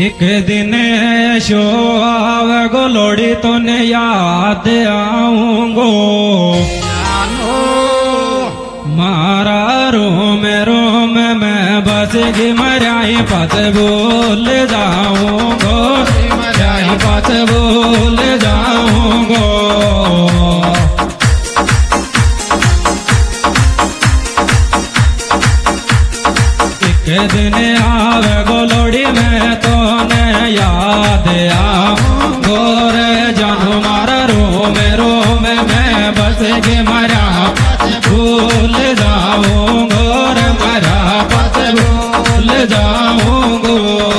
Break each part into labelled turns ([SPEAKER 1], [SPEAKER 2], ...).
[SPEAKER 1] एक दिन शो आवेगो लोड़ी तो ने याद आऊंगो मारा रोम रोम में बसगी मराई पास बोल जाऊंगो मराई पास बोल जाऊंगो। एक दिन आवेगो लोड़ी में तो ने याद आऊंगो रे जानू मारा रोम रोम में बसगी मरा भूल जाऊंगो रे मरा पास भूल जाऊंगो।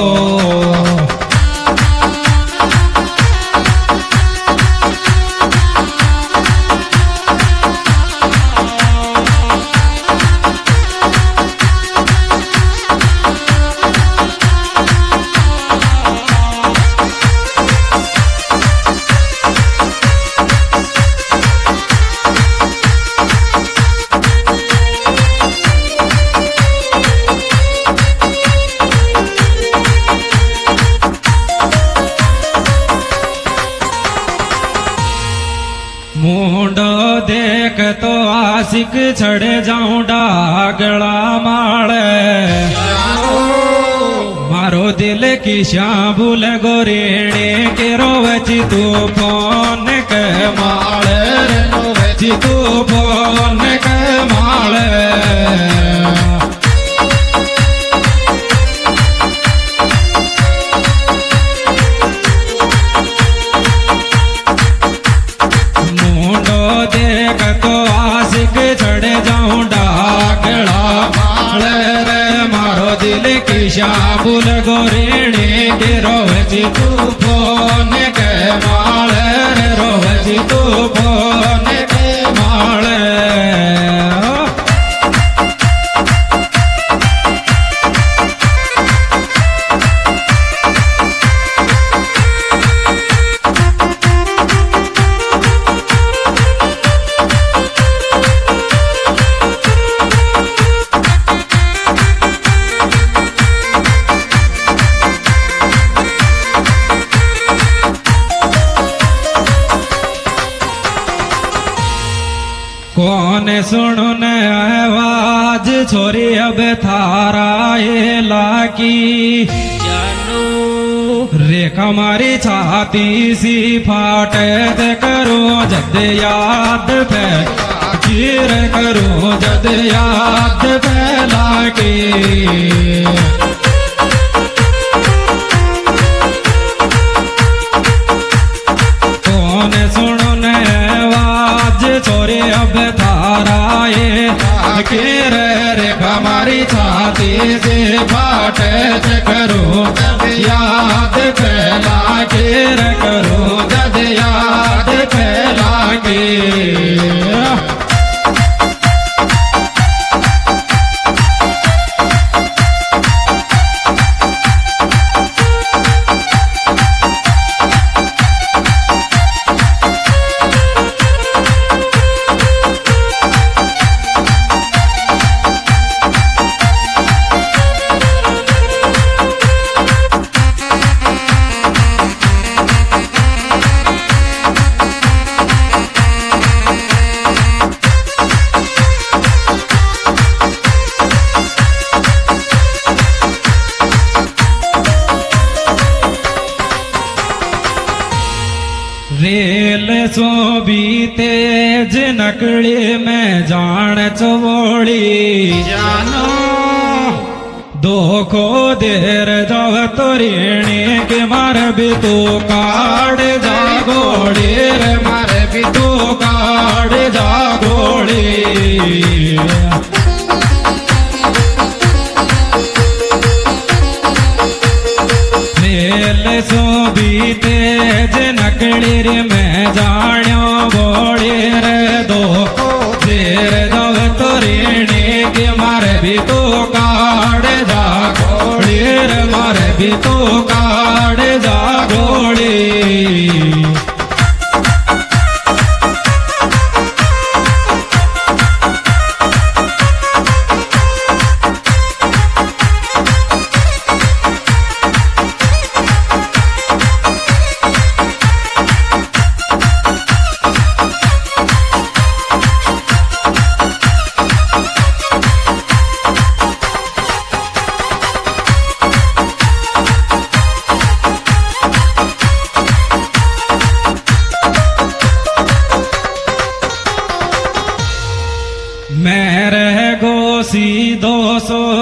[SPEAKER 1] मुंडो देख तो आशिक छड़े जाऊं डागला माले मारो दिल की श्याबुल गोरेणे के रोवची तू फोन के माले रोवची तू फोन के माले। देख तो आशिक चढ़े जाऊं डागला माले रे मारो दिल की शाबुल गोरेणे के रोवची तू फोन के माले रे रोवची तू फोन के माले। कौन सुनो न आवाज छोरी अब थारा ये लाकी रेखा मारी छाती सी फाटे दे करो जद याद पे गिर करो जद याद पे लाकी। कौन सुनो न आवाज छोरे अब थारा ये गिर रेखा मारी छाती से फाटे से करो याद फैला गिर करो जद याद फैला के। रेल सो भी तेज नकड़ी में जान चवोड़ी जानो दोखो देर जाव तो रेणे के मार भी तो काट जागोड़ी रे मार भी तो काट जागोड़ी। रेल सो भी तेज नकड़ी रे मैं जाण्यो बोड़ी रे दो देर जब तो रेणे के मारे भी तो काट जा घोड़ी रे मारे भी तो काट जा घोड़ी।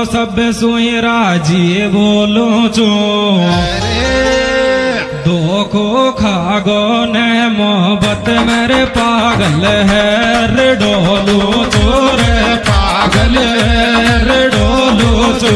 [SPEAKER 1] सब सुई राजी बोलो चो दोखो खागो ने मोहब्बत मेरे पागल है रे डोलो चोर पागल है रे डोलो चो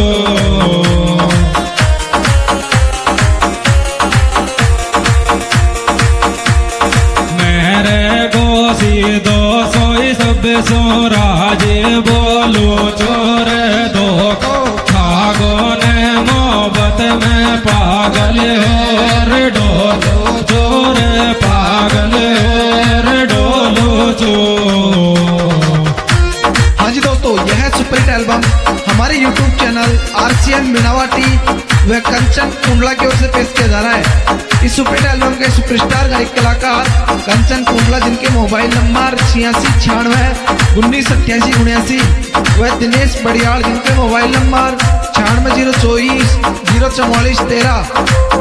[SPEAKER 1] मेरे गोसी दो सोई सब सो राजे बोलो चोर दो खागो ने मोहब्बत में पागल है डोलो चोर पागल है डोलो चोर।
[SPEAKER 2] हाँ जी दोस्तों, यह सुपरहिट एल्बम हमारे YouTube चैनल RCN मीनावाटी व कंचन कुंडला की ओर से पेश किया जा रहा है। इस सुपरहिट एल्बम के सुपरस्टार गायक कलाकार कंचन कुंडला, जिनके मोबाइल नंबर 8696 1987 व दिनेश बड़ियाल, जिनके मोबाइल नंबर 96 024 044 13।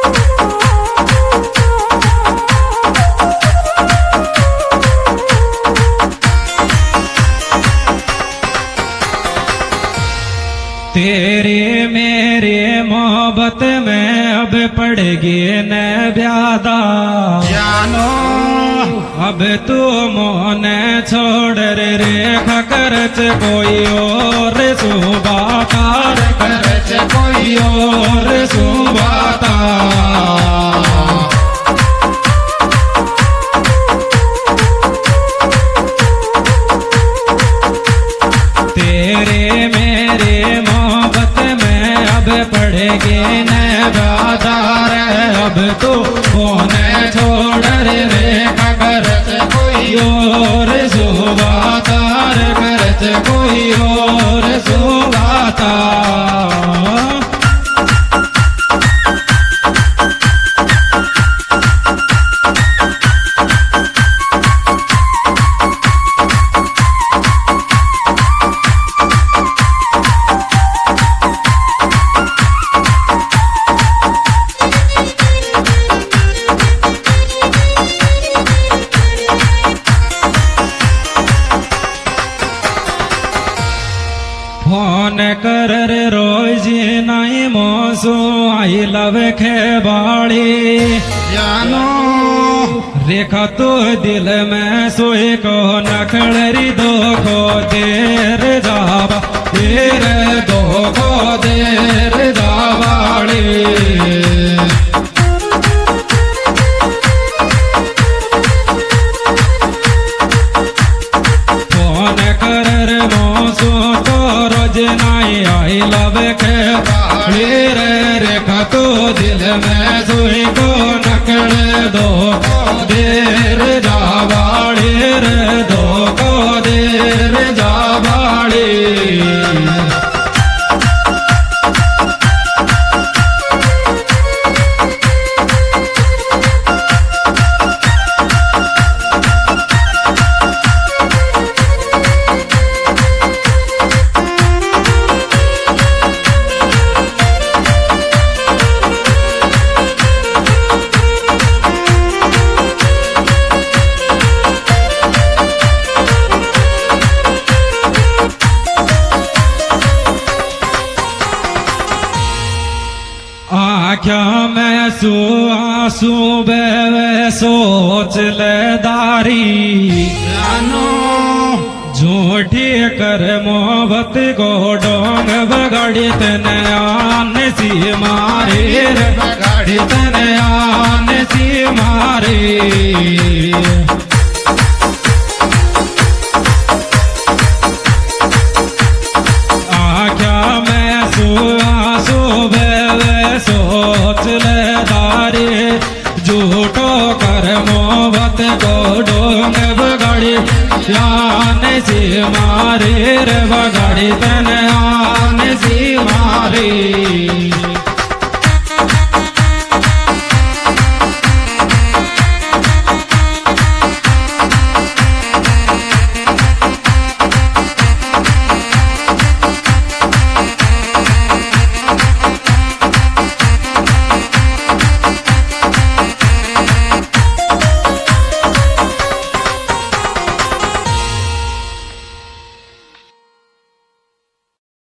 [SPEAKER 1] तेरे मेरे मोहब्बत में अब पड़ेगी न ब्यादा
[SPEAKER 2] जानो
[SPEAKER 1] अब तू मोन छोड़ रे रेखा करच कोई और सुबातार करच कोई और सुबाता तेरे मेरे पड़ेगे न बाजार अब तो होने छोड़ रे करत कोई और सुबातार करत कोई और सुबाता। फोन कर रे रोज नहीं मोसो आई लव खे बाड़ी
[SPEAKER 2] जानो
[SPEAKER 1] रेखा तो दिल में सोए को नखड़री दो को देर जावा देर दो को देर जावाड़ी आई लव के बाड़ी रे रेखा तो दिल में सोई को नकड़ दो देर जावाड़ी रे दो को देर जावाड़ी। आख्या में सो आंसू बे सोच ले दारी
[SPEAKER 2] जानो
[SPEAKER 1] झूठी कर मोहब्बत को डोंग बगाड़ी तने आन सी मारे रे बगाड़ी तने आन सी मारे। आख्या में सो आंसू बे सोच ले दारी झूठो कर मोहब्बत को डोंग बगाड़ी यान से मारे रे बगाड़ी।